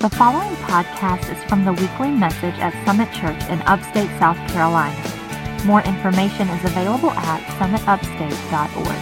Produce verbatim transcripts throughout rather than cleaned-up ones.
The following podcast is from the weekly message at Summit Church in upstate South Carolina. More information is available at summit upstate dot org.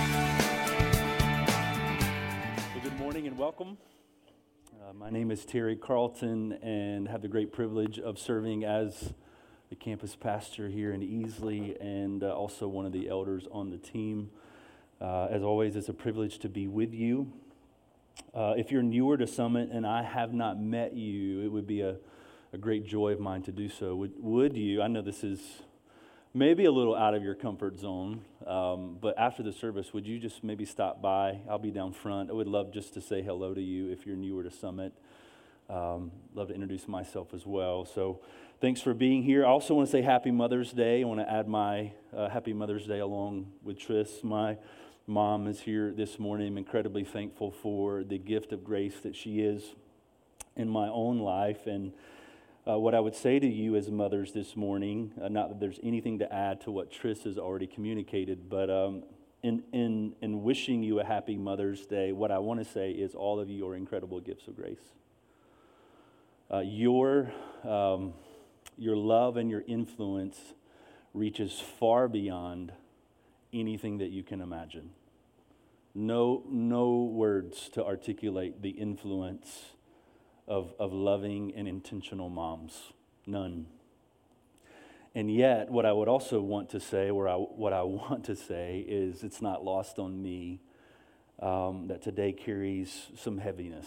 Well, good morning and welcome. Uh, my name is Terry Carlton and have the great privilege of serving as the campus pastor here in Easley and uh, also one of the elders on the team. Uh, as always, it's a privilege to be with you. Uh, if you're newer to Summit and I have not met you, it would be a, a great joy of mine to do so. Would, would you? I know this is maybe a little out of your comfort zone, um, but after the service, would you just maybe stop by? I'll be down front. I would love just to say hello to you if you're newer to Summit. Um, love to introduce myself as well. So thanks for being here. I also want to say Happy Mother's Day. I want to add my uh, Happy Mother's Day along with Tris. My mom is here this morning. I'm incredibly thankful for the gift of grace that she is in my own life. And uh, what I would say to you as mothers this morning, uh, not that there's anything to add to what Tris has already communicated, but um, in, in, in wishing you a happy Mother's Day, what I want to say is all of you are incredible gifts of grace. Uh, your, um, your love and your influence reaches far beyond anything that you can imagine. No, no words to articulate the influence of, of loving and intentional moms. None. And yet, what I would also want to say, or I, what I want to say is it's not lost on me um, that today carries some heaviness.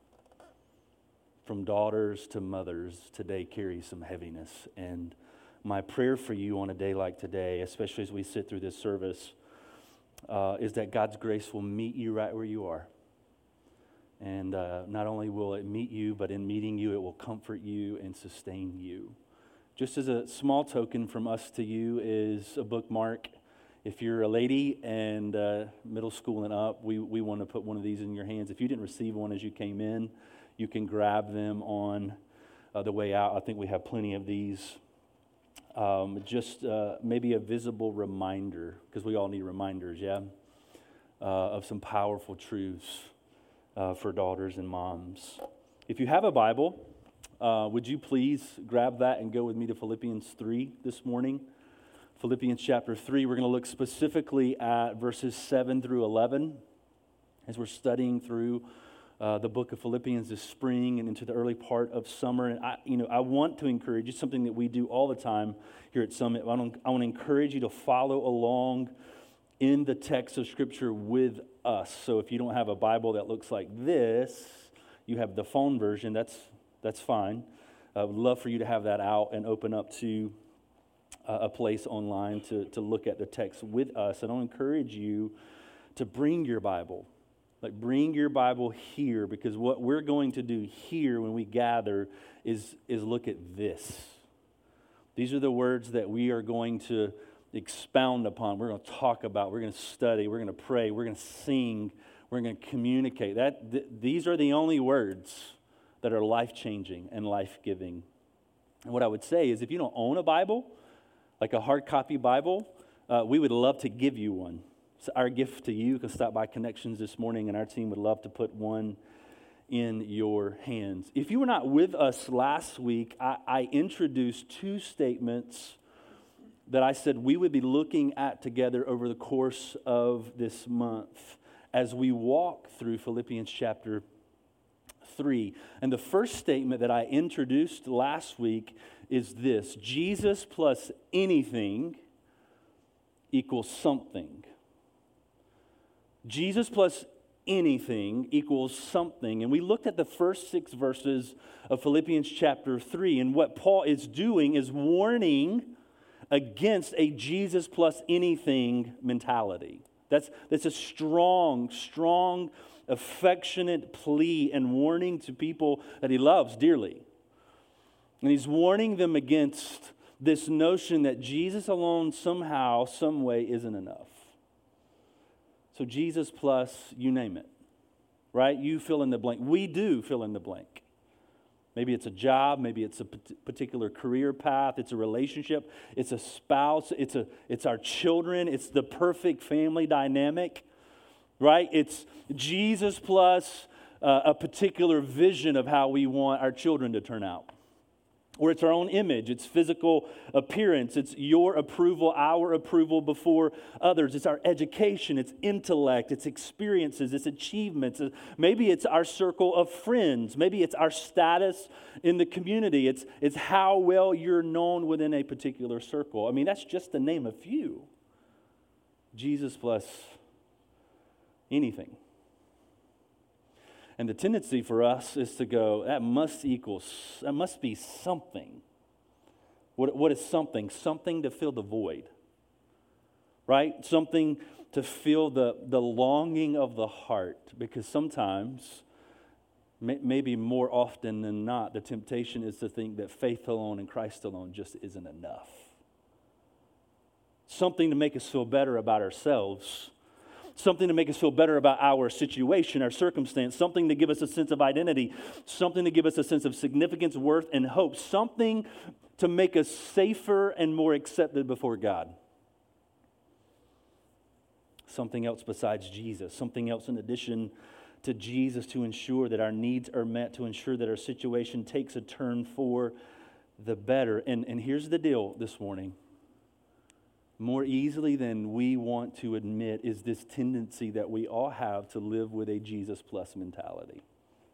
From daughters to mothers, today carries some heaviness. And my prayer for you on a day like today, especially as we sit through this service, uh, is that God's grace will meet you right where you are. And uh, not only will it meet you, but in meeting you, it will comfort you and sustain you. Just as a small token from us to you is a bookmark. If you're a lady and uh, middle school and up, we, we want to put one of these in your hands. If you didn't receive one as you came in, you can grab them on uh, the way out. I think we have plenty of these. Um, just uh, maybe a visible reminder, because we all need reminders, yeah, uh, of some powerful truths uh, for daughters and moms. If you have a Bible, uh, would you please grab that and go with me to Philippians three this morning? Philippians chapter three, we're going to look specifically at verses seven through eleven as we're studying through Uh, the book of Philippians this spring and into the early part of summer. And I, you know, I want to encourage you, something that we do all the time here at Summit. I, don't, I want to encourage you to follow along in the text of Scripture with us. So if you don't have a Bible that looks like this, you have the phone version, that's that's fine. I would love for you to have that out and open up to uh, a place online to, to look at the text with us. And I'll encourage you to bring your Bible. Like, bring your Bible here, because what we're going to do here when we gather is, is look at this. These are the words that we are going to expound upon. We're going to talk about. We're going to study. We're going to pray. We're going to sing. We're going to communicate. That th- These are the only words that are life-changing and life-giving. And what I would say is, if you don't own a Bible, like a hard copy Bible, uh, we would love to give you one. So our gift to you. You can stop by Connections this morning, and our team would love to put one in your hands. If you were not with us last week, I, I introduced two statements that I said we would be looking at together over the course of this month as we walk through Philippians chapter three. And the first statement that I introduced last week is this: Jesus plus anything equals something. Jesus plus anything equals something. And we looked at the first six verses of Philippians chapter three, and what Paul is doing is warning against a Jesus plus anything mentality. That's, that's a strong, strong, affectionate plea and warning to people that he loves dearly. And he's warning them against this notion that Jesus alone somehow, some way isn't enough. So Jesus plus, you name it, right? You fill in the blank. We do fill in the blank. Maybe it's a job, maybe it's a particular career path, it's a relationship, it's a spouse, it's a it's our children, it's the perfect family dynamic, right? It's Jesus plus uh, a particular vision of how we want our children to turn out. Or it's our own image, it's physical appearance, it's your approval, our approval before others. It's our education, it's intellect, it's experiences, it's achievements. Maybe it's our circle of friends. Maybe it's our status in the community. It's, it's how well you're known within a particular circle. I mean, that's just to name a few. Jesus plus anything. And the tendency for us is to go, that must equal, that must be something. What, what is something? Something to fill the void, right? Something to fill the, the longing of the heart. Because sometimes, may, maybe more often than not, the temptation is to think that faith alone and Christ alone just isn't enough. Something to make us feel better about ourselves. Something to make us feel better about our situation, our circumstance, something to give us a sense of identity, something to give us a sense of significance, worth, and hope, something to make us safer and more accepted before God. Something else besides Jesus, something else in addition to Jesus to ensure that our needs are met, to ensure that our situation takes a turn for the better. And, and here's the deal this morning. More easily than we want to admit is this tendency that we all have to live with a Jesus plus mentality.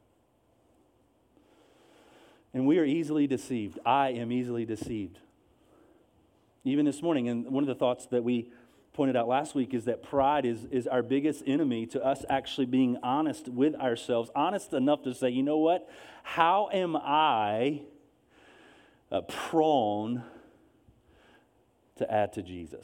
And we are easily deceived. I am easily deceived. Even this morning, and one of the thoughts that we pointed out last week is that pride is, is our biggest enemy to us actually being honest with ourselves, honest enough to say, you know what? How am I uh, prone to add to Jesus?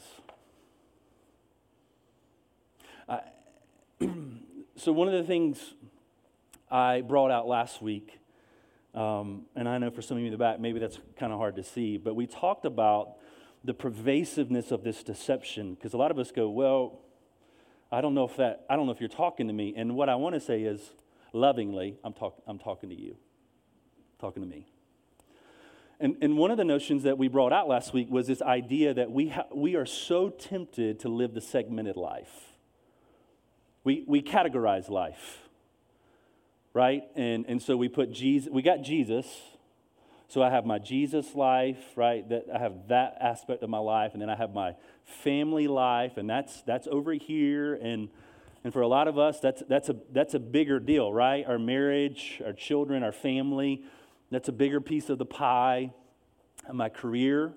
I, so one of the things I brought out last week, um, and I know for some of you in the back, maybe that's kind of hard to see, but we talked about the pervasiveness of this deception, because a lot of us go, well, I don't know if that, I don't know if you're talking to me, and what I want to say is, lovingly, I'm, talk, I'm talking to you, talking to me. And, and one of the notions that we brought out last week was this idea that we ha- we are so tempted to live the segmented life. We we categorize life, right? And and so we put Jesus. We got Jesus. So I have my Jesus life, right? That I have that aspect of my life, and then I have my family life, and that's that's over here. And and for a lot of us, that's that's a that's a bigger deal, right? Our marriage, our children, our family. That's a bigger piece of the pie. My career,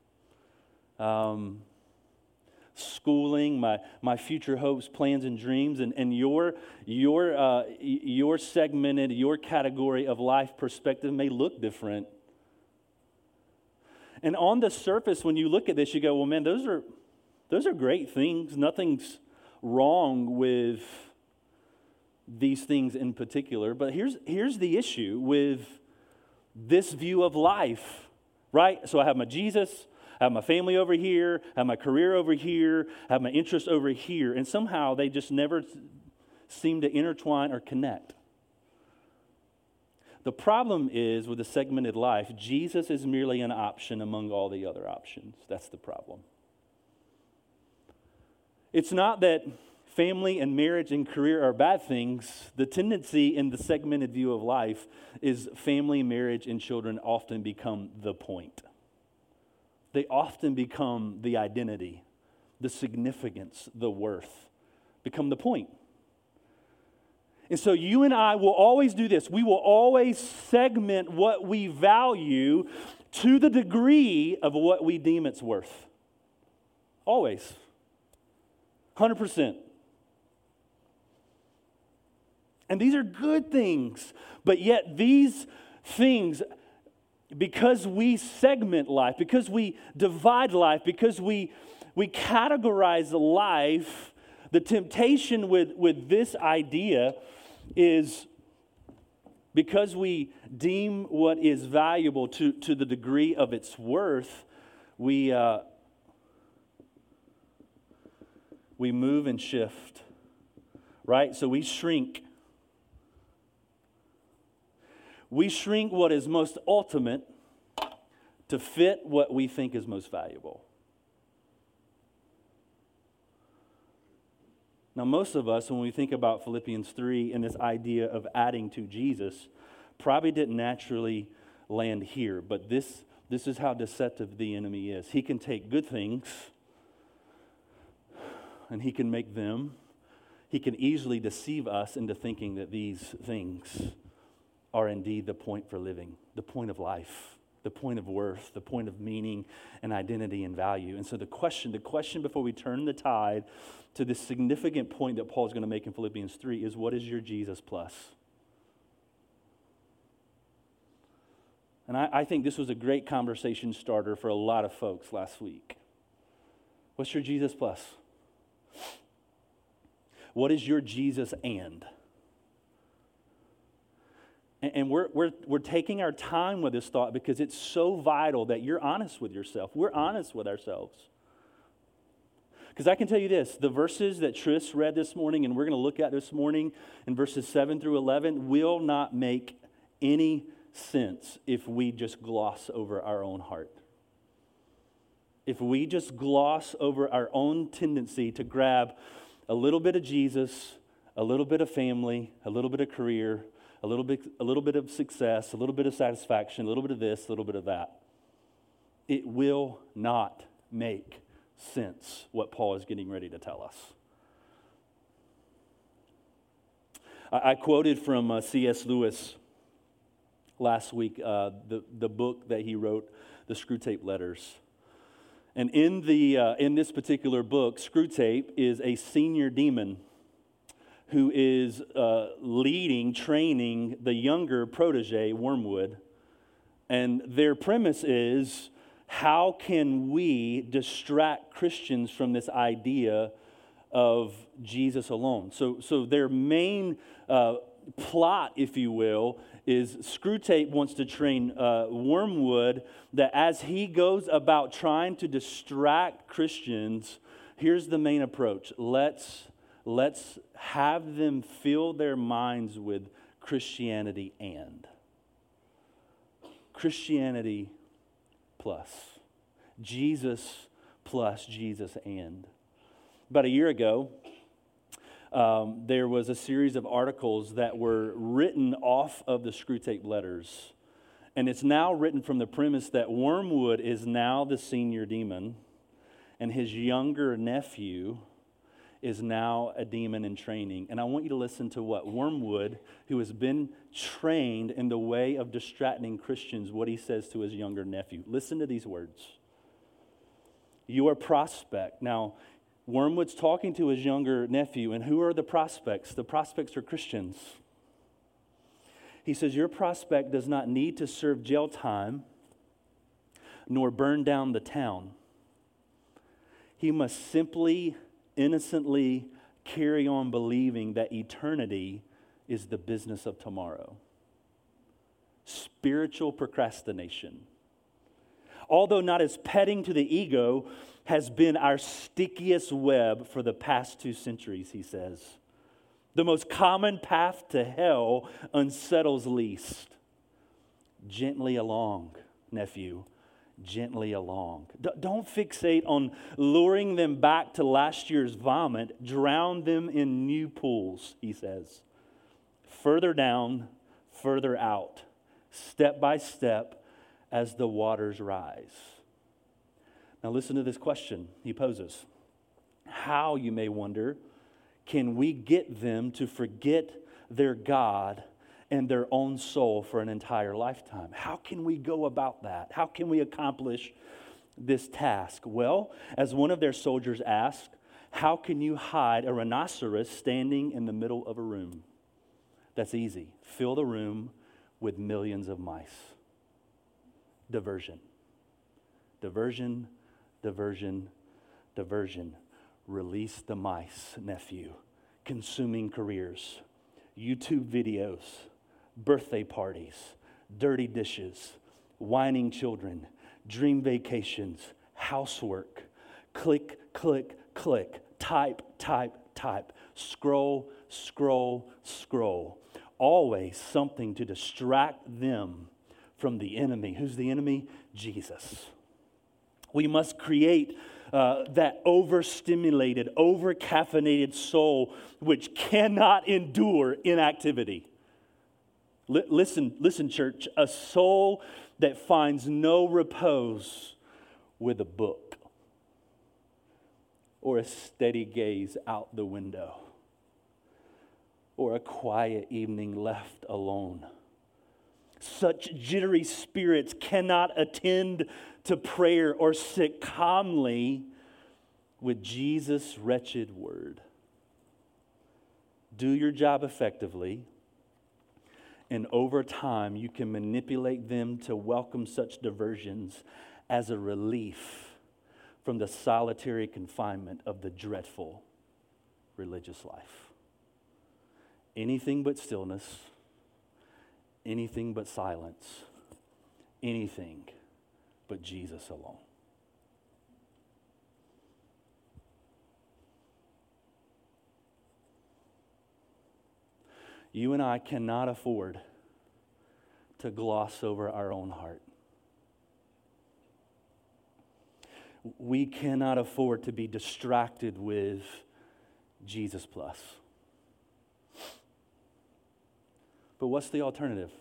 um, schooling, my my future hopes, plans, and dreams, and, and your your uh, your segmented, your category of life perspective may look different. And on the surface, when you look at this, you go, well, man, those are those are great things. Nothing's wrong with these things in particular. But here's here's the issue with this view of life, right? So I have my Jesus, I have my family over here, I have my career over here, I have my interests over here, and somehow they just never seem to intertwine or connect. The problem is with the segmented life, Jesus is merely an option among all the other options. That's the problem. It's not that family and marriage and career are bad things. The tendency in the segmented view of life is family, marriage, and children often become the point. They often become the identity, the significance, the worth, become the point. And so you and I will always do this. We will always segment what we value to the degree of what we deem it's worth. Always. one hundred percent. And these are good things, but yet these things, because we segment life, because we divide life, because we we categorize life, the temptation with, with this idea is because we deem what is valuable to, to the degree of its worth, we uh, we move and shift, right? So we shrink. We shrink what is most ultimate to fit what we think is most valuable. Now, most of us, when we think about Philippians three and this idea of adding to Jesus, probably didn't naturally land here, but this, this is how deceptive the enemy is. He can take good things and he can make them, he can easily deceive us into thinking that these things are indeed the point for living, the point of life, the point of worth, the point of meaning and identity and value. And so the question, the question before we turn the tide to this significant point that Paul's going to make in Philippians three is, what is your Jesus plus? And I, I think this was a great conversation starter for a lot of folks last week. What's your Jesus plus? What is your Jesus and? And we're, we're, we're taking our time with this thought because it's so vital that you're honest with yourself. We're honest with ourselves. Because I can tell you this, the verses that Tris read this morning and we're going to look at this morning in verses seven through eleven will not make any sense if we just gloss over our own heart. If we just gloss over our own tendency to grab a little bit of Jesus, a little bit of family, a little bit of career, a little bit, a little bit of success, a little bit of satisfaction, a little bit of this, a little bit of that. It will not make sense what Paul is getting ready to tell us. I, I quoted from uh, C S Lewis last week, uh, the, the book that he wrote, The Screwtape Letters. And in, the, uh, in this particular book, Screwtape is a senior demon who is uh, leading, training the younger protege, Wormwood. And their premise is, how can we distract Christians from this idea of Jesus alone? So, so their main uh, plot, if you will, is Screwtape wants to train uh, Wormwood that as he goes about trying to distract Christians, here's the main approach. Let's Let's have them fill their minds with Christianity and. Christianity plus. Jesus plus Jesus and. About a year ago, um, there was a series of articles that were written off of the Screwtape Letters. And it's now written from the premise that Wormwood is now the senior demon, and his younger nephew is now a demon in training. And I want you to listen to what Wormwood, who has been trained in the way of distracting Christians, what he says to his younger nephew. Listen to these words. Your prospect. Now, Wormwood's talking to his younger nephew, and who are the prospects? The prospects are Christians. He says, your prospect does not need to serve jail time nor burn down the town. He must simply innocently carry on believing that eternity is the business of tomorrow. Spiritual procrastination, although not as petting to the ego, has been our stickiest web for the past two centuries, he says. The most common path to hell unsettles least. Gently along, nephew. Gently along. D- don't fixate on luring them back to last year's vomit. Drown them in new pools, he says. Further down, further out, step by step as the waters rise. Now listen to this question he poses. How, you may wonder, can we get them to forget their God and their own soul for an entire lifetime? How can we go about that? How can we accomplish this task? Well, as one of their soldiers asked, how can you hide a rhinoceros standing in the middle of a room? That's easy. Fill the room with millions of mice. Diversion. Diversion, diversion, diversion. Release the mice, nephew. Consuming careers. YouTube videos. Birthday parties, dirty dishes, whining children, dream vacations, housework, click, click, click, type, type, type, scroll, scroll, scroll. Always something to distract them from the enemy. Who's the enemy? Jesus. We must create uh, that overstimulated, overcaffeinated soul which cannot endure inactivity. L- listen, listen, church, a soul that finds no repose with a book or a steady gaze out the window or a quiet evening left alone. Such jittery spirits cannot attend to prayer or sit calmly with Jesus' wretched word. Do your job effectively, and over time you can manipulate them to welcome such diversions as a relief from the solitary confinement of the dreadful religious life. Anything but stillness, anything but silence, anything but Jesus alone. You and I cannot afford to gloss over our own heart. We cannot afford to be distracted with Jesus plus. But what's the alternative?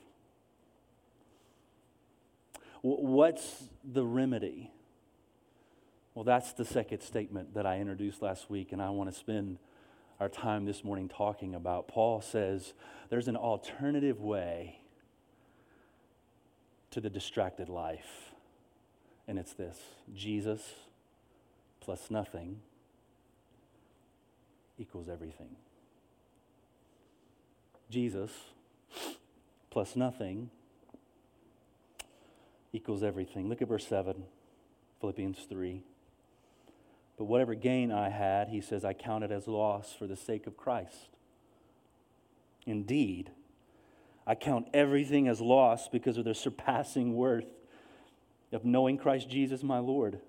What's the remedy? Well, that's the second statement that I introduced last week, and I want to spend our time this morning talking about. Paul says there's an alternative way to the distracted life, and it's this: Jesus plus nothing equals everything. Jesus plus nothing equals everything. Look at verse seven, Philippians three. But whatever gain I had, he says, I counted as loss for the sake of Christ. Indeed, I count everything as loss because of the surpassing worth of knowing Christ Jesus my Lord.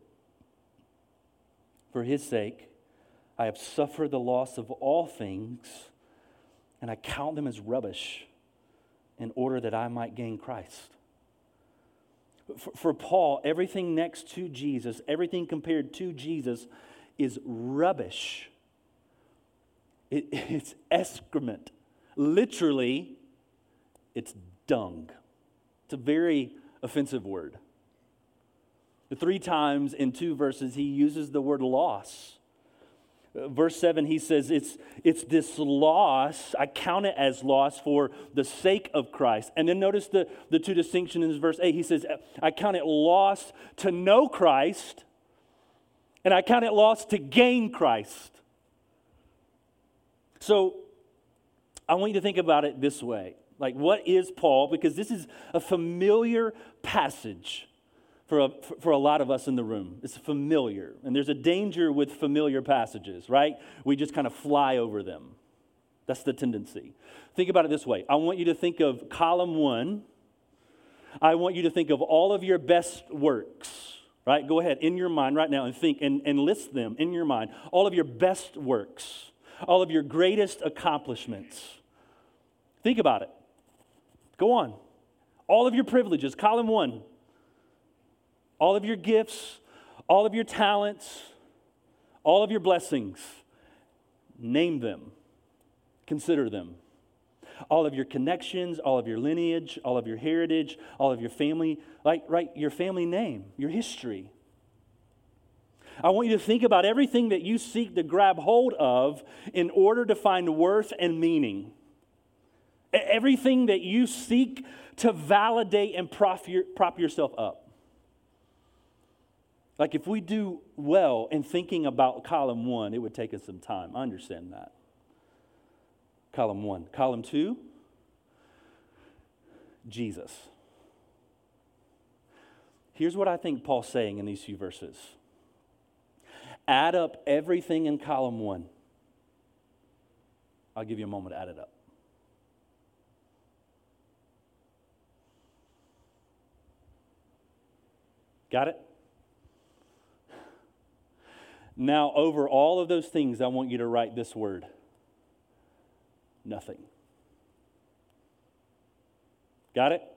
For his sake, I have suffered the loss of all things, and I count them as rubbish in order that I might gain Christ. For, for Paul, everything next to Jesus, everything compared to Jesus is rubbish. It, it's excrement. Literally, it's dung. It's a very offensive word. The three times in two verses, he uses the word loss. Verse seven, he says, it's, it's this loss, I count it as loss for the sake of Christ. And then notice the, the two distinctions in verse eight. He says, I count it loss to know Christ, and I count it loss to gain Christ. So I want you to think about it this way. Like, what is Paul? Because this is a familiar passage For a, for a lot of us in the room. It's familiar. And there's a danger with familiar passages, right? We just kind of fly over them. That's the tendency. Think about it this way. I want you to think of column one. I want you to think of all of your best works, right? Go ahead in your mind right now and think and, and list them in your mind. All of your best works. All of your greatest accomplishments. Think about it. Go on. All of your privileges. Column one. All of your gifts, all of your talents, all of your blessings. Name them. Consider them. All of your connections, all of your lineage, all of your heritage, all of your family, like, right, your family name, your history. I want you to think about everything that you seek to grab hold of in order to find worth and meaning. Everything that you seek to validate and prop, your, prop yourself up. Like, if we do well in thinking about column one, it would take us some time. I understand that. Column one. Column two, Jesus. Here's what I think Paul's saying in these few verses. Add up everything in column one. I'll give you a moment to add it up. Got it? Now, over all of those things, I want you to write this word. Nothing. Got it?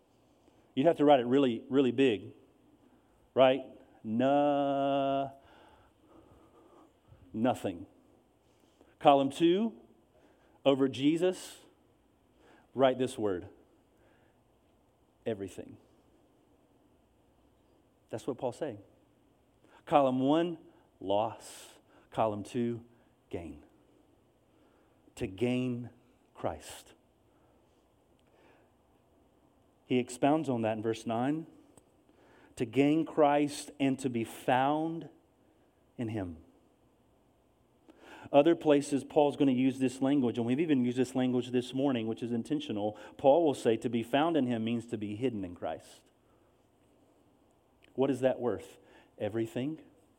You'd have to write it really, really big. Right? Nothing. nothing. Column two, over Jesus, write this word, everything. That's what Paul's saying. Column one, loss. Column two, gain. To gain Christ. He expounds on that in verse nine. To gain Christ and to be found in Him. Other places, Paul's going to use this language, and we've even used this language this morning, which is intentional. Paul will say to be found in Him means to be hidden in Christ. What is that worth? Everything.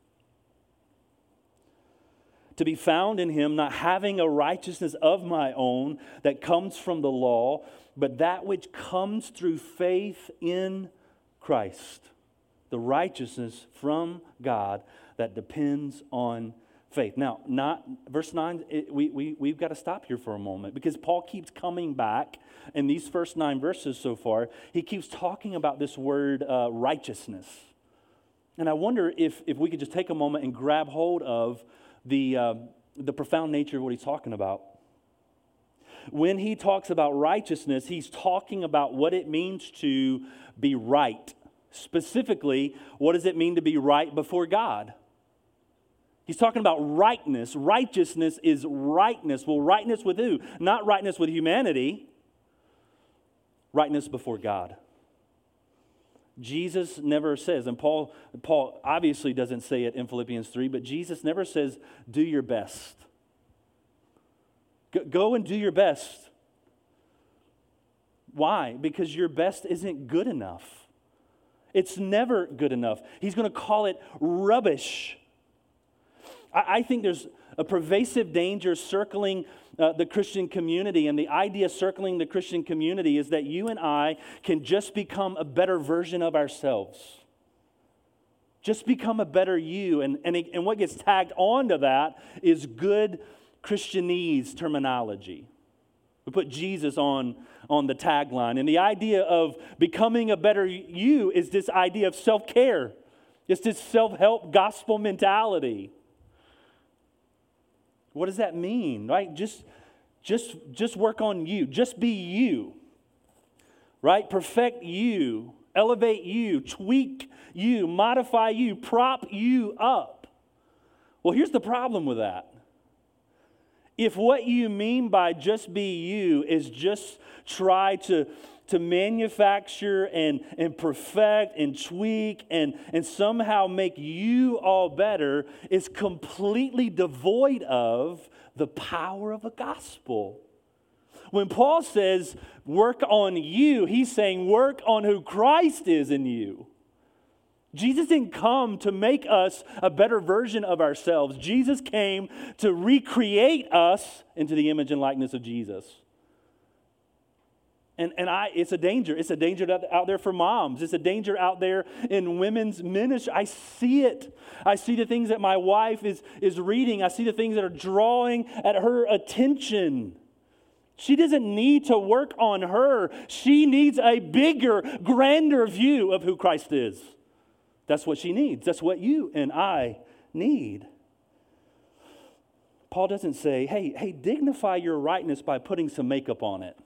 To be found in Him, not having a righteousness of my own that comes from the law, but that which comes through faith in Christ. The righteousness from God that depends on faith. Now, not verse nine, it, we, we, we've got to stop here for a moment because Paul keeps coming back in these first nine verses so far. He keeps talking about this word uh, righteousness. And I wonder if, if we could just take a moment and grab hold of the, uh, the profound nature of what he's talking about. When he talks about righteousness, he's talking about what it means to be right. Specifically, what does it mean to be right before God? He's talking about rightness. Righteousness is rightness. Well, rightness with who? Not rightness with humanity. Rightness before God. Jesus never says, and Paul, Paul obviously doesn't say it in Philippians three, but Jesus never says, do your best. Go and do your best. Why? Because your best isn't good enough. It's never good enough. He's going to call it rubbish. I think there's a pervasive danger circling uh, the Christian community, and the idea circling the Christian community is that you and I can just become a better version of ourselves. Just become a better you, and, and, it, and what gets tagged onto that is good Christianese terminology. We put Jesus on, on the tagline, and the idea of becoming a better you is this idea of self-care. It's this self-help gospel mentality. What does that mean, right? Just, just, just work on you. Just be you, right? Perfect you, elevate you, tweak you, modify you, prop you up. Well, here's the problem with that. If what you mean by just be you is just try to, to manufacture and, and perfect and tweak and, and somehow make you all better, is completely devoid of the power of the gospel. When Paul says work on you, he's saying work on who Christ is in you. Jesus didn't come to make us a better version of ourselves. Jesus came to recreate us into the image and likeness of Jesus. And, and I, it's a danger. It's a danger out there for moms. It's a danger out there in women's ministry. I see it. I see the things that my wife is, is reading. I see the things that are drawing at her attention. She doesn't need to work on her. She needs a bigger, grander view of who Christ is. That's what she needs. That's what you and I need. Paul doesn't say, hey, hey, dignify your rightness by putting some makeup on it.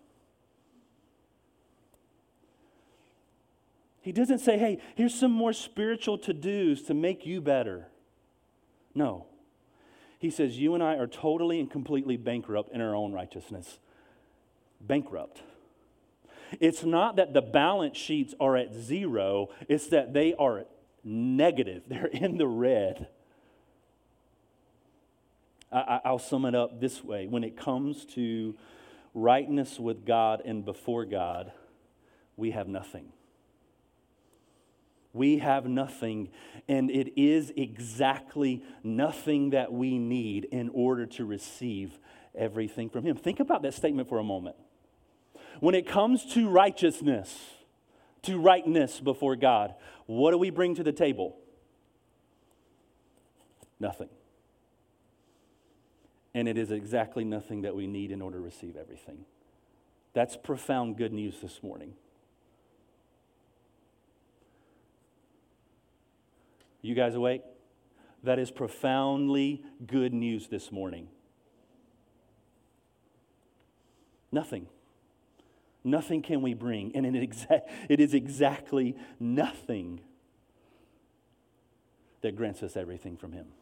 He doesn't say, hey, here's some more spiritual to-dos to make you better. No. He says, you and I are totally and completely bankrupt in our own righteousness. Bankrupt. It's not that the balance sheets are at zero, it's that they are negative. They're in the red. I, I'll sum it up this way. When it comes to rightness with God and before God, we have nothing. We have nothing, and it is exactly nothing that we need in order to receive everything from Him. Think about that statement for a moment. When it comes to righteousness, to rightness before God, what do we bring to the table? Nothing. And it is exactly nothing that we need in order to receive everything. That's profound good news this morning. You guys awake? that is profoundly good news this morning. Nothing. Nothing can we bring. And it, exa- it is exactly nothing that grants us everything from Him.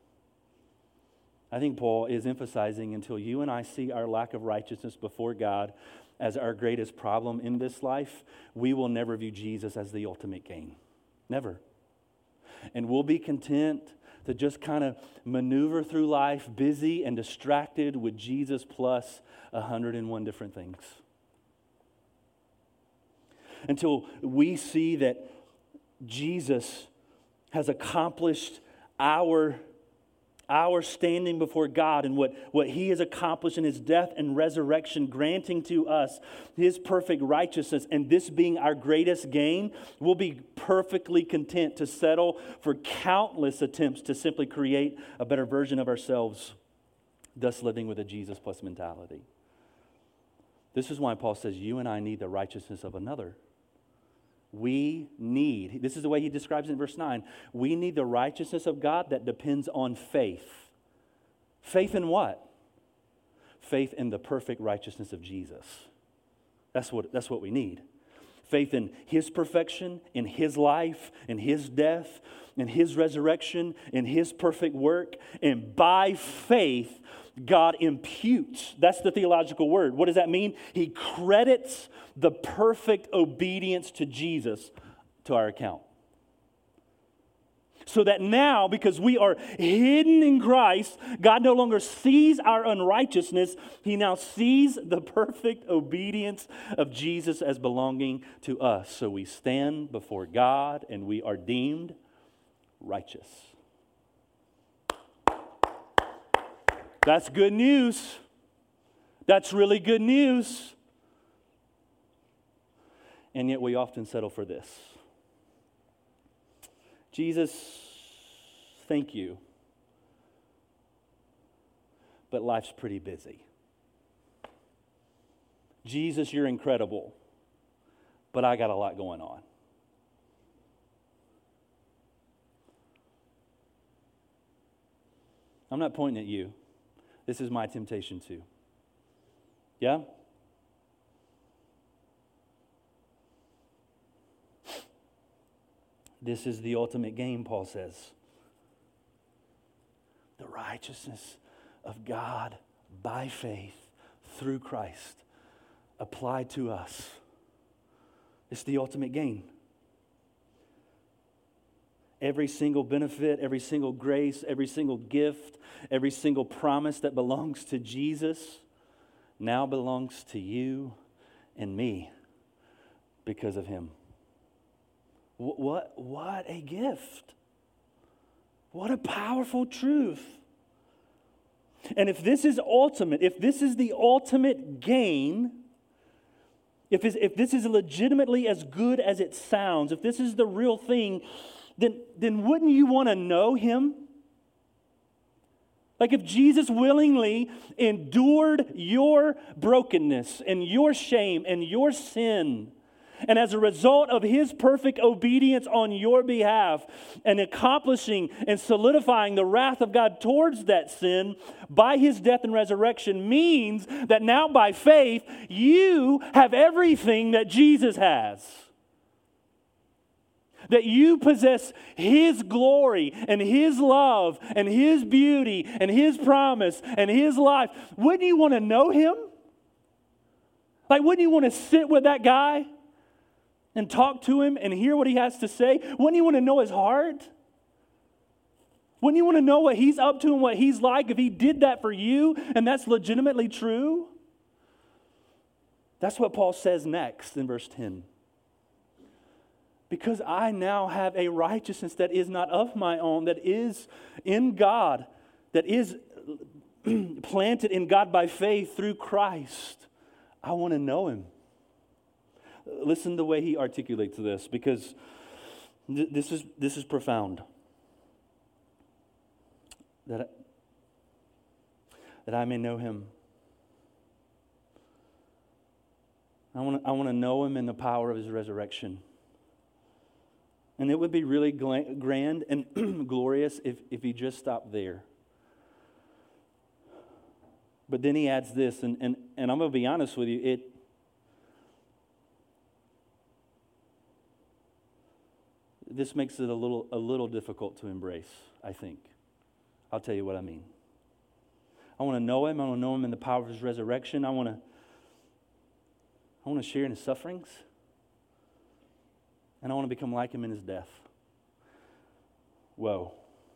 I think Paul is emphasizing until you and I see our lack of righteousness before God as our greatest problem in this life, we will never view Jesus as the ultimate gain. Never. And we'll be content to just kind of maneuver through life, busy and distracted with Jesus plus a hundred and one different things. Until we see that Jesus has accomplished our, our standing before God and what, what He has accomplished in His death and resurrection, granting to us His perfect righteousness, and this being our greatest gain, we'll be perfectly content to settle for countless attempts to simply create a better version of ourselves, thus living with a Jesus plus mentality. This is why Paul says you and I need the righteousness of another. We need, this is the way he describes it in verse nine, we need the righteousness of God that depends on faith. Faith in what? Faith in the perfect righteousness of Jesus. That's what, that's what we need. Faith in His perfection, in His life, in His death, in His resurrection, in His perfect work. And by faith, God imputes. That's the theological word. What does that mean? He credits the perfect obedience to Jesus to our account. So that now, because we are hidden in Christ, God no longer sees our unrighteousness. He now sees the perfect obedience of Jesus as belonging to us. So we stand before God and we are deemed righteous. That's good news. That's really good news. And yet we often settle for this. Jesus, thank you, but life's pretty busy. Jesus, you're incredible, but I got a lot going on. I'm not pointing at you. This is my temptation too. Yeah? This is the ultimate gain, Paul says. The righteousness of God by faith through Christ applied to us. It's the ultimate gain. Every single benefit, every single grace, every single gift, every single promise that belongs to Jesus now belongs to you and me because of Him. What, what a gift. What a powerful truth. And if this is ultimate, if this is the ultimate gain, if, if this is legitimately as good as it sounds, if this is the real thing, then, then wouldn't you want to know Him? Like if Jesus willingly endured your brokenness and your shame and your sin, and as a result of His perfect obedience on your behalf and accomplishing and solidifying the wrath of God towards that sin by His death and resurrection means that now by faith you have everything that Jesus has. That you possess His glory and His love and His beauty and His promise and His life. Wouldn't you want to know Him? Like, wouldn't you want to sit with that guy and talk to him and hear what he has to say? Wouldn't you want to know his heart? Wouldn't you want to know what he's up to and what he's like if he did that for you and that's legitimately true? That's what Paul says next in verse ten. Because I now have a righteousness that is not of my own, that is in God, that is planted in God by faith through Christ. I want to know Him. Listen to the way he articulates this, because th- this is this is profound. That I, that I may know Him. I want to I want to know Him in the power of His resurrection. And it would be really gla- grand and glorious if, if he just stopped there. But then he adds this, and, and, and I'm going to be honest with you, it this makes it a little a little difficult to embrace, I think. I'll tell you what I mean. I want to know him. I want to know him in the power of his resurrection. I want to I want to share in his sufferings. And I want to become like him in his death. Whoa.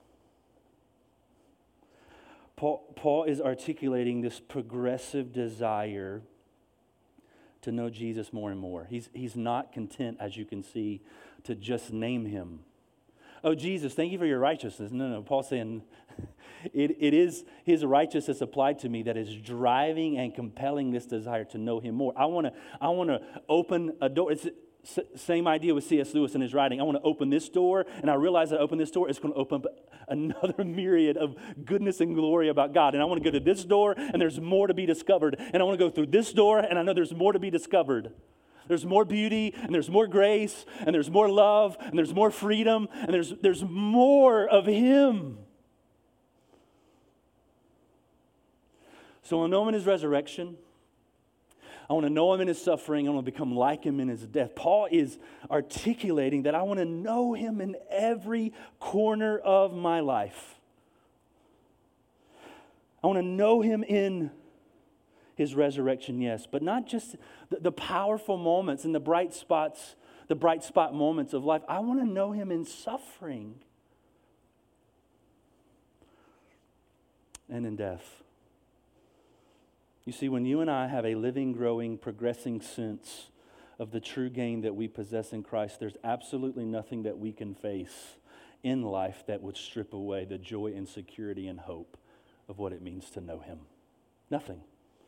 Paul, Paul is articulating this progressive desire to know Jesus more and more. He's, he's not content, as you can see, to just name him. Oh, Jesus, thank you for your righteousness. No, no, Paul's saying it, it is his righteousness applied to me that is driving and compelling this desire to know him more. I want to I want to open a door. It's the same idea with C S Lewis in his writing. I want to open this door, and I realize that I open this door, it's going to open up another myriad of goodness and glory about God. And I want to go to this door, and there's more to be discovered. And I want to go through this door, and I know there's more to be discovered. There's more beauty, and there's more grace, and there's more love, and there's more freedom, and there's there's more of him. So I know him in his resurrection. I want to know him in his suffering. I want to become like him in his death. Paul is articulating that I want to know him in every corner of my life. I want to know him in his resurrection, yes, but not just the, the powerful moments and the bright spots, the bright spot moments of life. I want to know him in suffering and in death. You see, when you and I have a living, growing, progressing sense of the true gain that we possess in Christ, there's absolutely nothing that we can face in life that would strip away the joy and security and hope of what it means to know him. Nothing.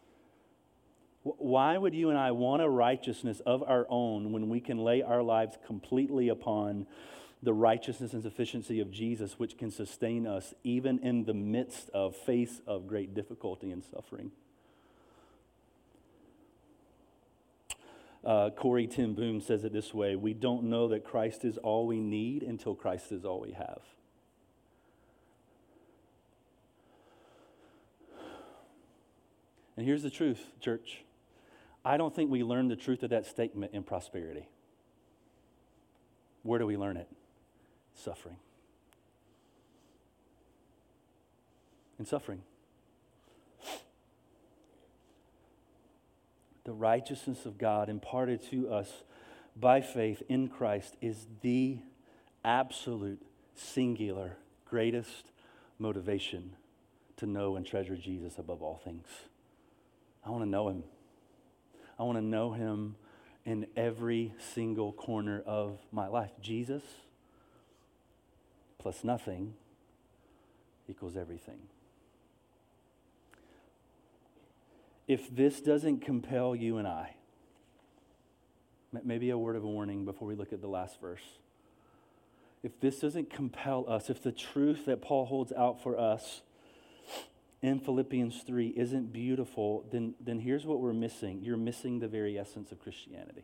Why would you and I want a righteousness of our own when we can lay our lives completely upon the righteousness and sufficiency of Jesus, which can sustain us even in the midst of face of great difficulty and suffering? Uh, Corrie ten Boom says it this way: we don't know that Christ is all we need until Christ is all we have. And here's the truth, church. I don't think we learn the truth of that statement in prosperity. Where do we learn it? Suffering. In suffering. The righteousness of God imparted to us by faith in Christ is the absolute, singular, greatest motivation to know and treasure Jesus above all things. I want to know him. I want to know him in every single corner of my life. Jesus plus nothing equals everything. If this doesn't compel you and I, maybe a word of warning before we look at the last verse. If this doesn't compel us, if the truth that Paul holds out for us in Philippians three isn't beautiful, then, then here's what we're missing. You're missing the very essence of Christianity.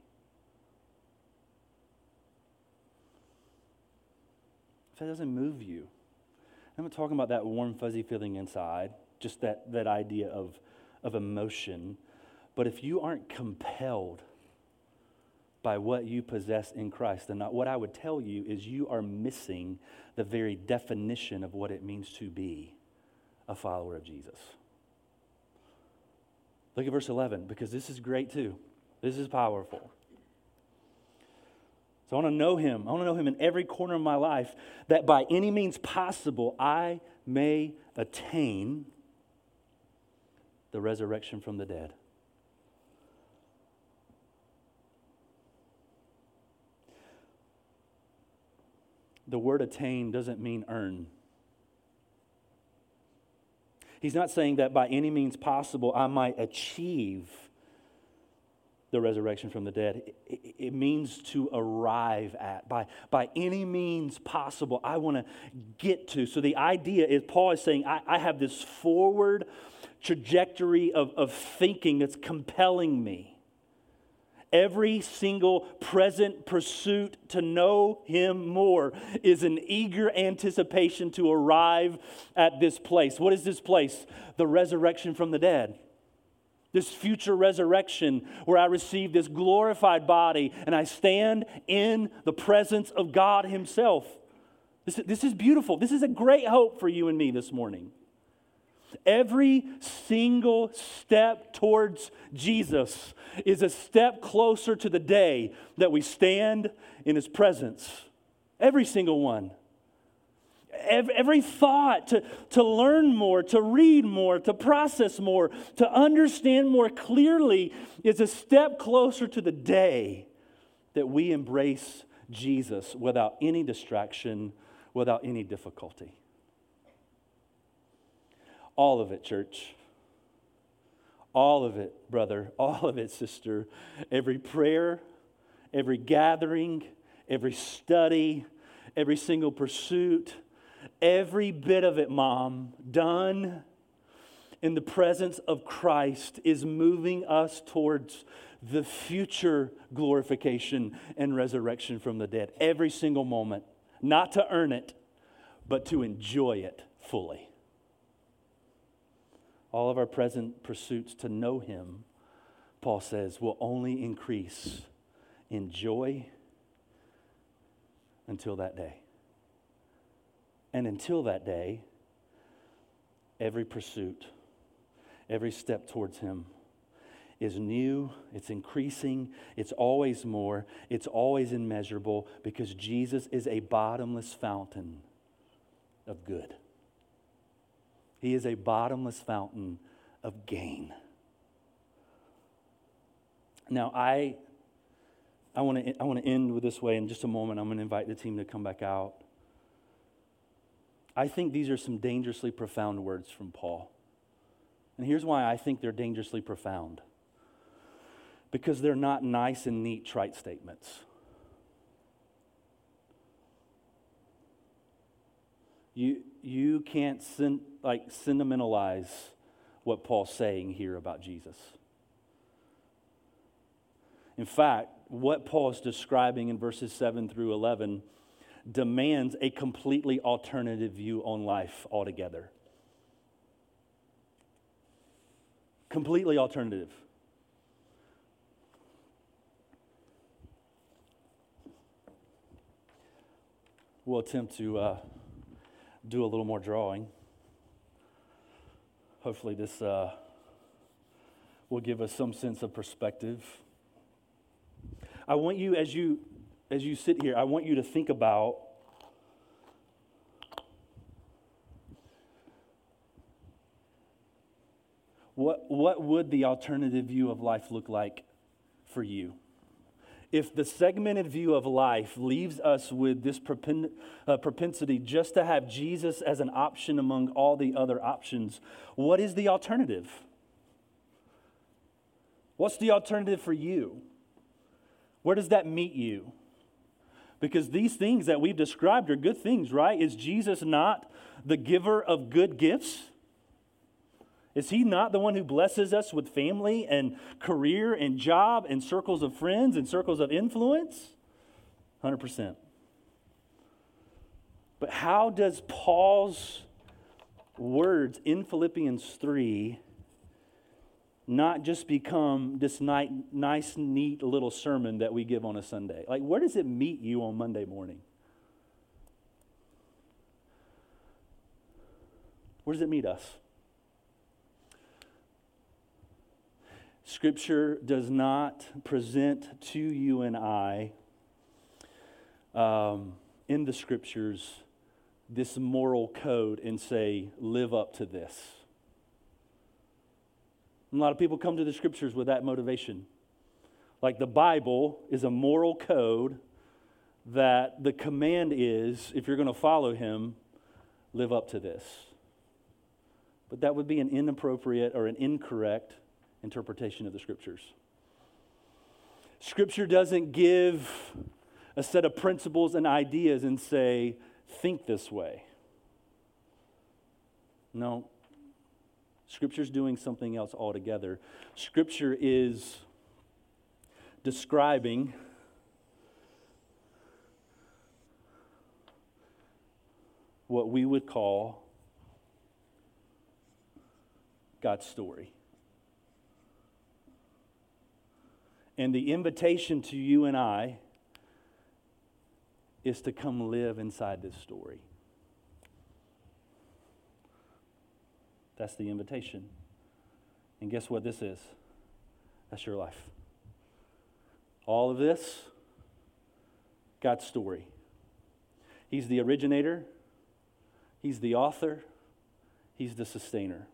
If that doesn't move you, I'm not talking about that warm, fuzzy feeling inside, just that, that idea of, of emotion. But if you aren't compelled by what you possess in Christ, then what I would tell you is you are missing the very definition of what it means to be a follower of Jesus. Look at verse eleven, because this is great too. This is powerful. So I want to know him. I want to know him in every corner of my life, that by any means possible I may attain the resurrection from the dead. The word attain doesn't mean earn. He's not saying that by any means possible I might achieve the resurrection from the dead. It, it means to arrive at. By, by any means possible, I want to get to. So the idea is, Paul is saying, I, I have this forward trajectory of, of thinking that's compelling me. Every single present pursuit to know Him more is an eager anticipation to arrive at this place. What is this place? The resurrection from the dead. This future resurrection where I receive this glorified body and I stand in the presence of God Himself. This, this is beautiful. This is a great hope for you and me this morning. Every single step towards Jesus is a step closer to the day that we stand in His presence. Every single one. Every, every thought to, to learn more, to read more, to process more, to understand more clearly is a step closer to the day that we embrace Jesus without any distraction, without any difficulty. All of it, church. All of it, brother. All of it, sister. Every prayer, every gathering, every study, every single pursuit, every bit of it, Mom, done in the presence of Christ is moving us towards the future glorification and resurrection from the dead. Every single moment. Not to earn it, but to enjoy it fully. All of our present pursuits to know Him, Paul says, will only increase in joy until that day. And until that day, every pursuit, every step towards Him is new, it's increasing, it's always more, it's always immeasurable, because Jesus is a bottomless fountain of good. He is a bottomless fountain of gain. Now, I I want to I want to end with this way. In just a moment, I'm going to invite the team to come back out. I think these are some dangerously profound words from Paul. And here's why I think they're dangerously profound. Because they're not nice and neat trite statements. You you can't sen- like sentimentalize what Paul's saying here about Jesus. In fact, what Paul is describing in verses seven through eleven demands a completely alternative view on life altogether. Completely alternative. We'll attempt to uh, do a little more drawing. Hopefully this uh, will give us some sense of perspective. I want you, as you as you sit here, I want you to think about what what would the alternative view of life look like for you? If the segmented view of life leaves us with this propen, uh, propensity just to have Jesus as an option among all the other options, what is the alternative? What's the alternative for you? Where does that meet you? Because these things that we've described are good things, right? Is Jesus not the giver of good gifts? Is He not the one who blesses us with family and career and job and circles of friends and circles of influence? one hundred percent. But how does Paul's words in Philippians three not just become this nice, neat little sermon that we give on a Sunday? Like, where does it meet you on Monday morning? Where does it meet us? Scripture does not present to you and I um, in the Scriptures this moral code and say, live up to this. A lot of people come to the Scriptures with that motivation. Like the Bible is a moral code that the command is, if you're going to follow Him, live up to this. But that would be an inappropriate or an incorrect interpretation of the Scriptures. Scripture doesn't give a set of principles and ideas and say, think this way. No. Scripture's doing something else altogether. Scripture is describing what we would call God's story. And the invitation to you and I is to come live inside this story. That's the invitation. And guess what this is? That's your life. All of this, God's story. He's the originator. He's the author. He's the sustainer.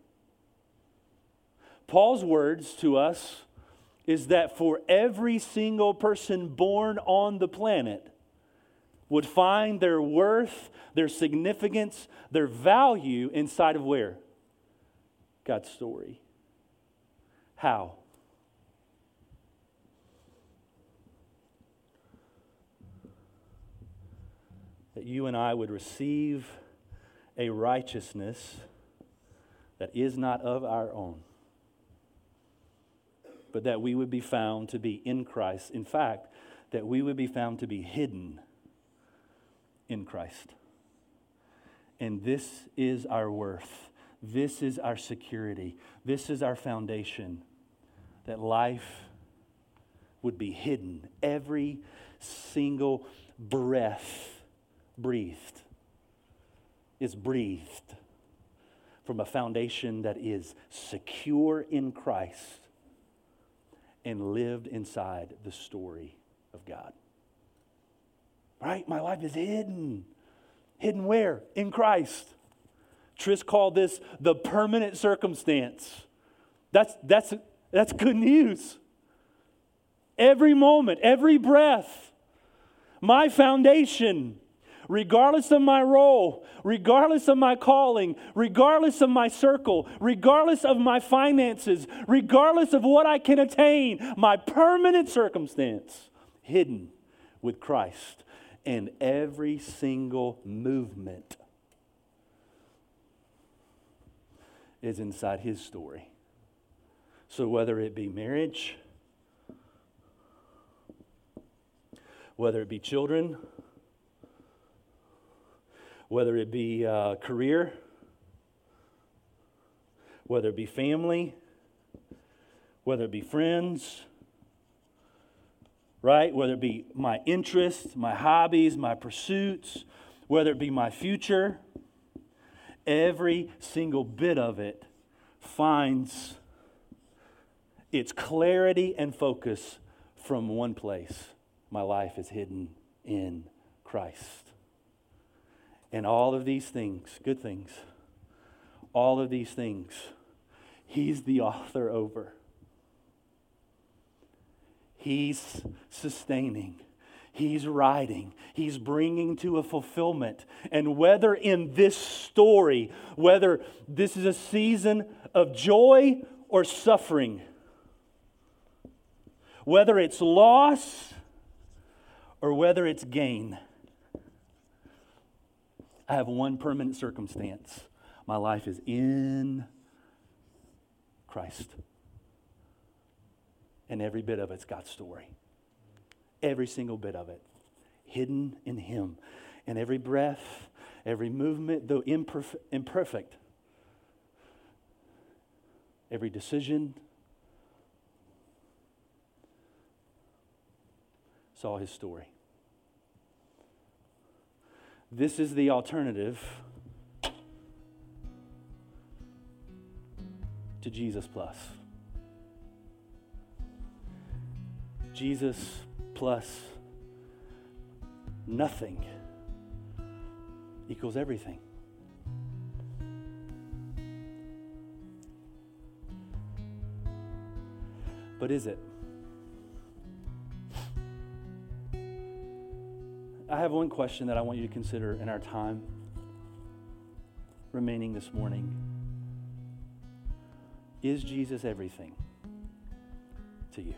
Paul's words to us is that for every single person born on the planet would find their worth, their significance, their value inside of where? God's story. How? That you and I would receive a righteousness that is not of our own, but that we would be found to be in Christ. In fact, that we would be found to be hidden in Christ. And this is our worth. This is our security. This is our foundation. That life would be hidden. Every single breath breathed is breathed from a foundation that is secure in Christ and lived inside the story of God. Right? My life is hidden. Hidden where? In Christ. Tris called this the permanent circumstance. That's, that's, that's good news. Every moment, every breath, my foundation, regardless of my role, regardless of my calling, regardless of my circle, regardless of my finances, regardless of what I can attain, my permanent circumstance, hidden with Christ. And every single movement is inside His story. So whether it be marriage, whether it be children, whether it be uh, career, whether it be family, whether it be friends, right? Whether it be my interests, my hobbies, my pursuits, whether it be my future, every single bit of it finds its clarity and focus from one place. My life is hidden in Christ. And all of these things, good things, all of these things, He's the author over. He's sustaining. He's writing. He's bringing to a fulfillment. And whether in this story, whether this is a season of joy or suffering, whether it's loss or whether it's gain, I have one permanent circumstance. My life is in Christ. And every bit of it's God's story. Every single bit of it. Hidden in Him. And every breath, every movement, though imperf- imperfect, every decision, it's all His story. This is the alternative to Jesus plus. Jesus plus nothing equals everything. But is it? I have one question that I want you to consider in our time remaining this morning. Is Jesus everything to you?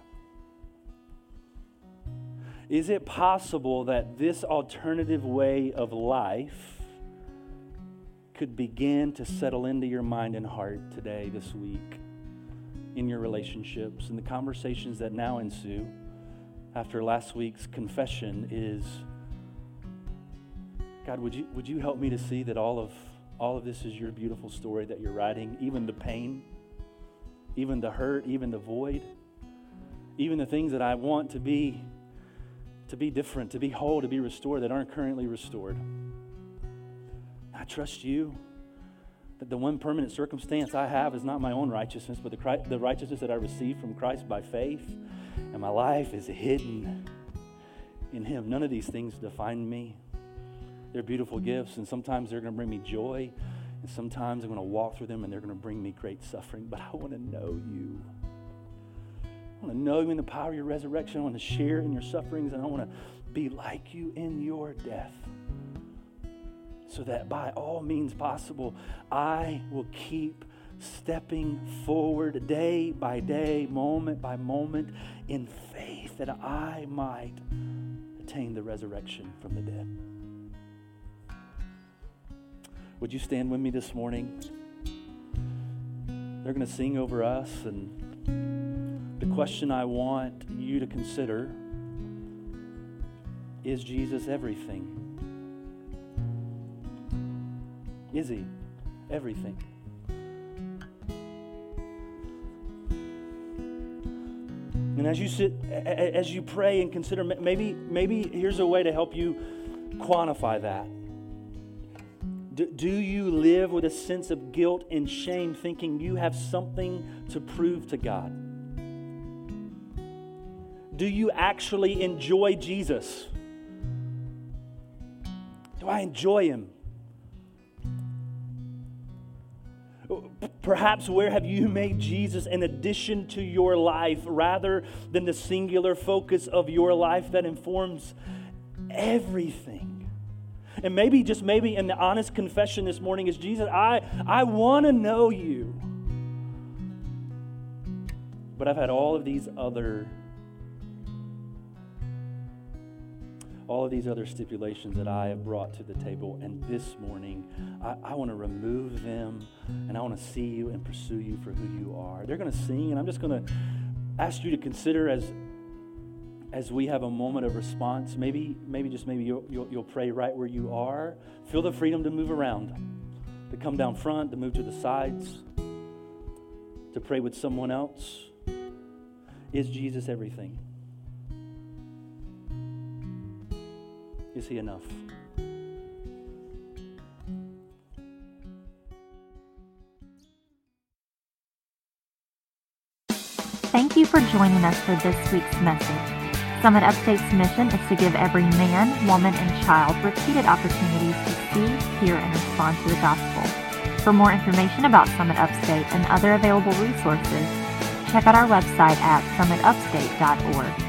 Is it possible that this alternative way of life could begin to settle into your mind and heart today, this week, in your relationships, in the conversations that now ensue after last week's confession is, God, would you would you help me to see that all of all of this is your beautiful story that you're writing, even the pain, even the hurt, even the void, even the things that I want to be to be different, to be whole, to be restored that aren't currently restored. I trust you that the one permanent circumstance I have is not my own righteousness, but the, Christ, the righteousness that I receive from Christ by faith, and my life is hidden in Him. None of these things define me. They're beautiful gifts, and sometimes they're going to bring me joy, and sometimes I'm going to walk through them and they're going to bring me great suffering, but I want to know you. I want to know you in the power of your resurrection. I want to share in your sufferings, and I want to be like you in your death, so that by all means possible, I will keep stepping forward day by day, moment by moment, in faith that I might attain the resurrection from the dead. Would you stand with me this morning? They're going to sing over us, and the question I want you to consider is, Jesus everything? Is He everything? And as you sit, as you pray and consider, maybe, maybe here's a way to help you quantify that. Do, do you live with a sense of guilt and shame, thinking you have something to prove to God? Do you actually enjoy Jesus? Do I enjoy Him? Perhaps where have you made Jesus an addition to your life rather than the singular focus of your life that informs everything? And maybe, just maybe, in the honest confession this morning is, Jesus, I, I want to know you. But I've had all of these other all of these other stipulations that I have brought to the table, and this morning I, I want to remove them, and I want to see you and pursue you for who you are. They're going to sing, and I'm just going to ask you to consider as as we have a moment of response. Maybe, maybe just maybe you'll, you'll, you'll pray right where you are. Feel the freedom to move around, to come down front, to move to the sides, to pray with someone else. Is Jesus everything? Is He enough? Thank you for joining us for this week's message. Summit Upstate's mission is to give every man, woman, and child repeated opportunities to see, hear, and respond to the gospel. For more information about Summit Upstate and other available resources, check out our website at summit upstate dot org.